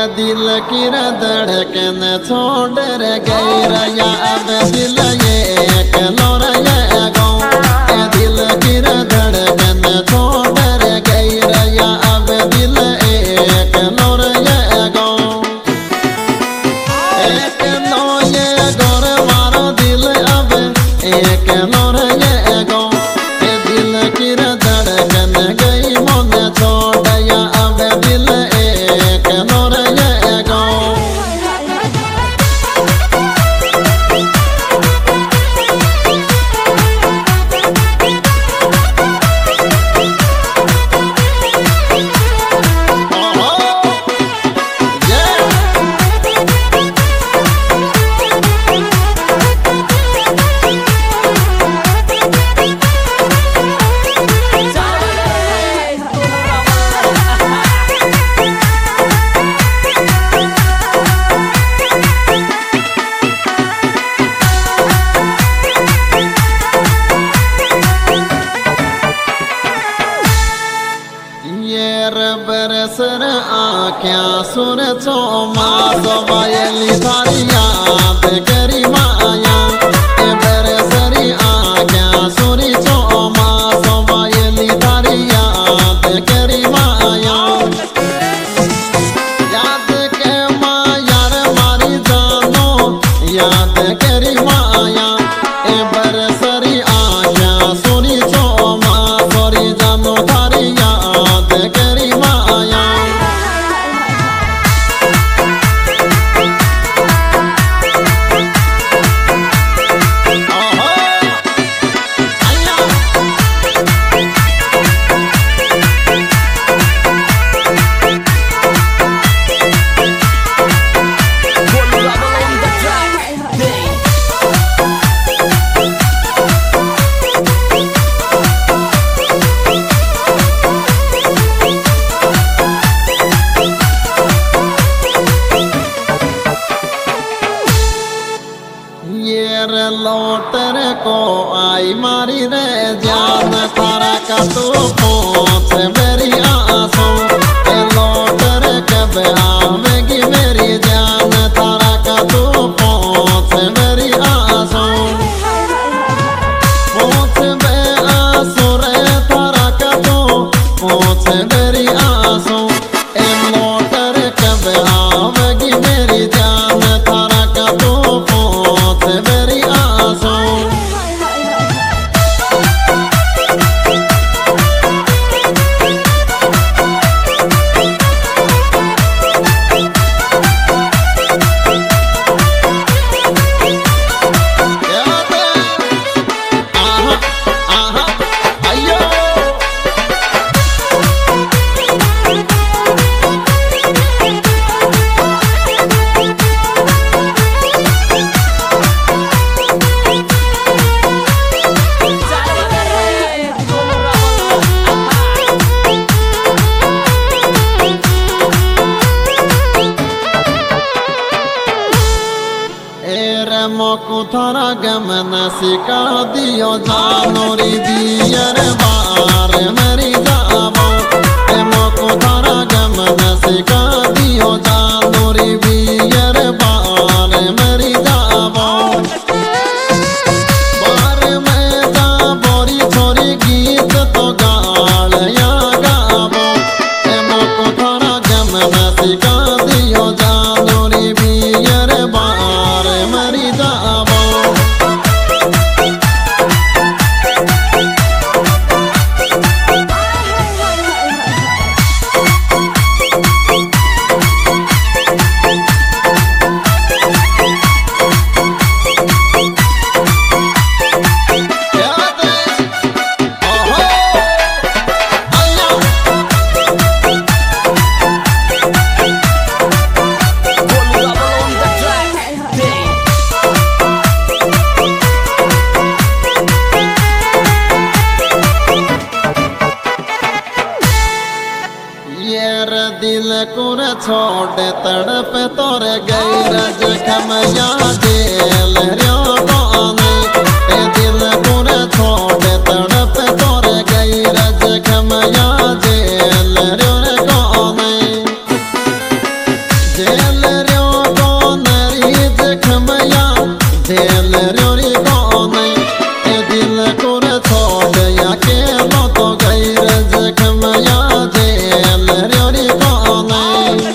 दिल की धड़कन छोड़ गई रया अब दिल ये कलोर ये गाँव दिल की धड़कन छोड़ गई रया अब दिल एक लोर ये गाँव एक लो ये गौर मारो दिल अब एक लोर ये गाँव दिल की धड़कन गई मन छोड़ या अब दिल एक लोर ये गाँव बरसर आख्या सुर चो मासो बायली थारी याद करी माया बरसरी आख्या सुरी चो मासो बायली थारी याद करी माया याद के माया रे मारी जानो याद करी माया बरसरी आख्या सुरी चो मासोरी जानो थारी याद करी माया लौटर को आई मारी रे जान थारा का तू पहुँच मेरी आंसू लौटर कब आवेगी मेरी जान थारा का तू पहुँच मेरी आंसू पहुँच बे आंसू रे थारा का तू पहुँच मेरी आंसू लौटर कब आवेगी मेरी जान थारा का तू पहुँच मेरी आंसू मोकु थारा गमन सिका दियो जानोरी दियर बार मेरी जाबो मोकु थारा गमन सिका दियो जानोरी दियर बार मेरी जाबो बार में जाबोरी छोरी गीत तो गाल या गाबो मोकु थारा गमन सिका दियो जानोरी दियर बार मेरी जाबो दिल कुर छोड़ तड़प तोर गई रज खमया दिल रो गाने दिल कुर छोड़ तड़प तोर गई रज खमया दिल रो गाने जेल रो को नरी जखमया जेल रोरी को नहीं ए दिल को छोड़ या के लो तो गैर जखमया जेल रोरी को नहीं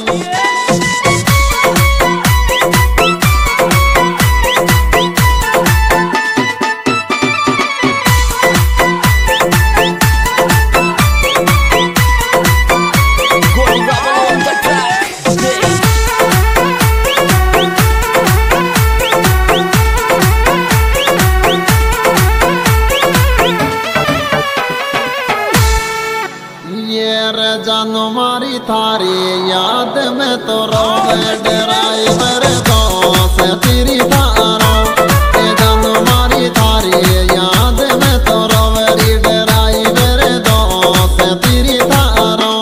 जानो मारी थारी याद में तो रोवे ड्राइवर दोस्त तेरी थारो जानो मारी थारी याद में तो रोवे ड्राइवर दोस्त तेरी थारो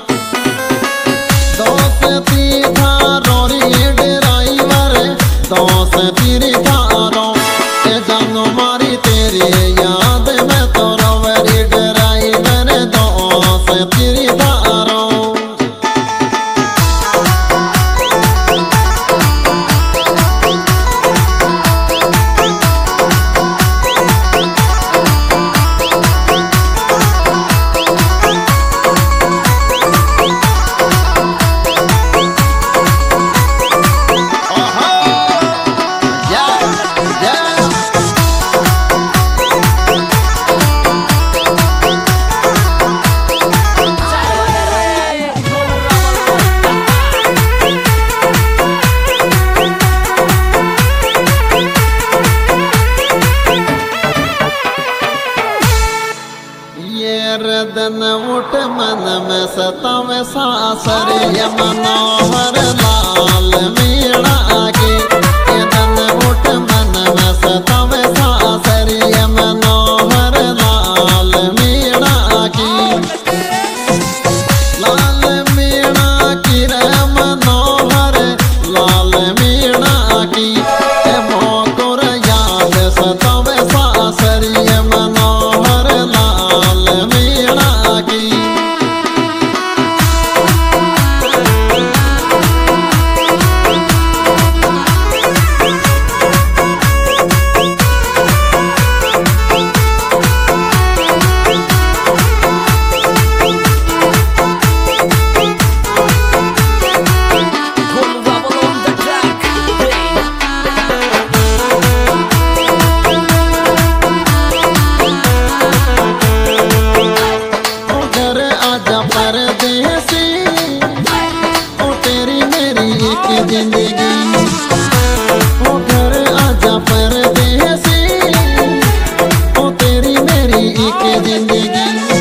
दोस्त ती थारो री ड्राइवर दोस्त तेरी थारो जानो मारी तेरी याद में तो रोवे ड्राइवर दोस्त तेरी थारो दिन उठ मन में सतावे सासर ये मनोहर लाल मीणा की दिन उठ मन में सतावे सासर ये मनोहर लाल मीणा की लाल मीणा की रे मनोहर लाल मीणा की मोकुर याद सतावे सासर ये मनोहर लाल मीणा की जिंदगी ओ घर आजा परदेसी ओ तेरी मेरी एक जिंदगी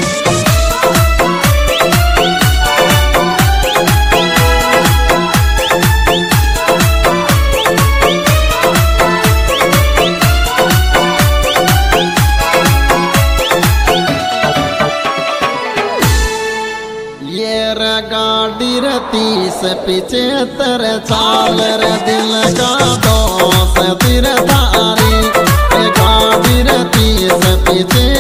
गाड़ी रती से पीछे तेरे चाल रे दिल का दोस्त तेरे धारी गाड़ी रती से पीछे